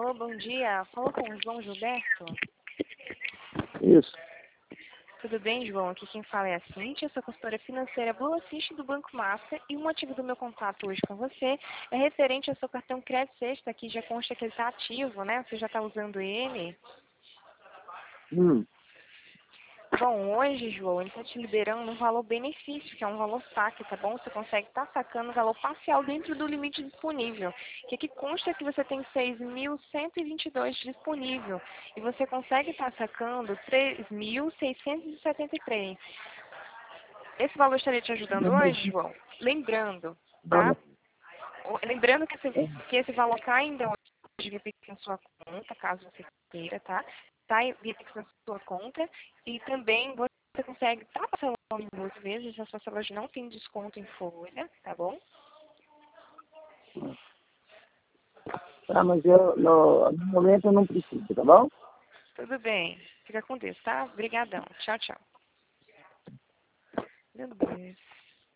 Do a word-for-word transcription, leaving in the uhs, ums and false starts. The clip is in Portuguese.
Alô, bom dia. Falou com o João Gilberto? Isso. Tudo bem, João? Aqui quem fala é a Cintia, eu sou consultora financeira Blue Assist do Banco Master e o motivo do meu contato hoje com você é referente ao seu cartão Crédito Sexta, que já consta que ele está ativo, né? Você já está usando ele. Hum. Bom, hoje, João, ele está te liberando um valor benefício, que é um valor saque, tá bom? Você consegue estar tá sacando o valor parcial dentro do limite disponível. Que aqui consta que você tem seis mil cento e vinte e dois disponível. E você consegue estar tá sacando três mil seiscentos e setenta e três. Esse valor estaria te ajudando hoje, João? Lembrando, tá? Lembrando que esse, que esse valor cai ainda hoje via Pix na sua conta, caso você queira, tá? Tá via Pix na sua conta. E também você consegue estar tá parcelando em duas vezes, a sua saúde não tem desconto em folha, tá bom? Tá, mas eu, no, no momento eu não preciso, tá bom? Tudo bem. Fica com Deus, tá? Obrigadão. Tchau, tchau. Meu Deus.